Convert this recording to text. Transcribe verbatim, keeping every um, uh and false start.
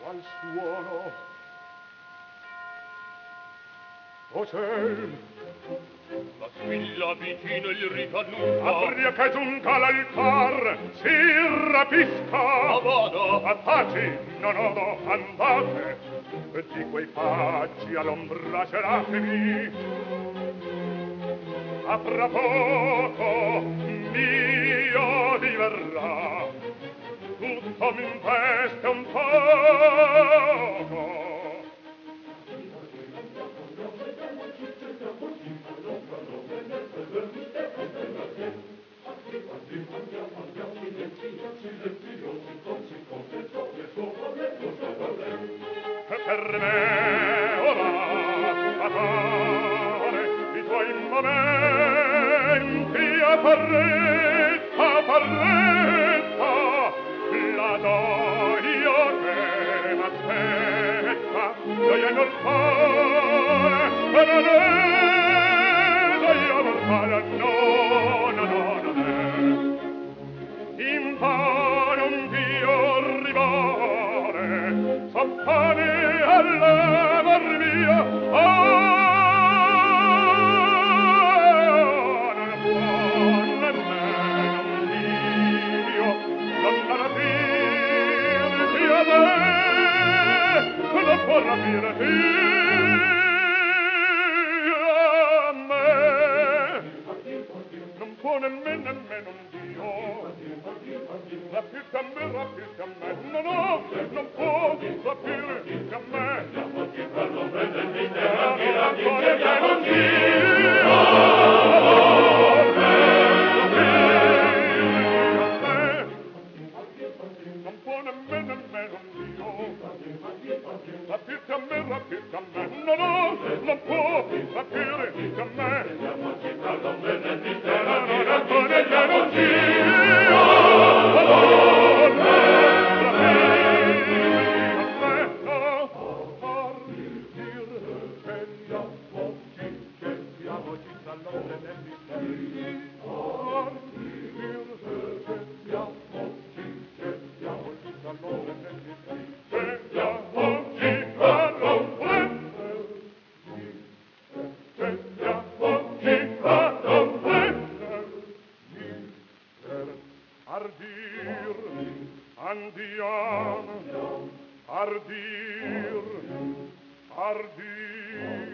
qual suono o ciel la squilla vicino il rito annuncia apria che giunta l'altar si rapisca ma vado a paci non odo andate di quei paggi all'ombra gelatevi a fra poco mio diverrà tutto m'investe un poco che per me ora fatale i tuoi momenti a farretta, farretta la gioia che m'aspetta gioia immortale e non è gioia mortale no, no, no, non è imparo un Dio rivale soppane all'amor mio ah, non può nemmeno un Dio non rapirti a me non può rapirti a me non può nemmeno nemmeno un Dio rapirti a me, rapirti a me no, no, non può rapirti a me non può nemmeno un Dio non può nemmeno nemmeno un Dio rapirti a me, rapirti a me no, no, non può rapirti a me non può nemmeno un Dio andiamo ardir ardir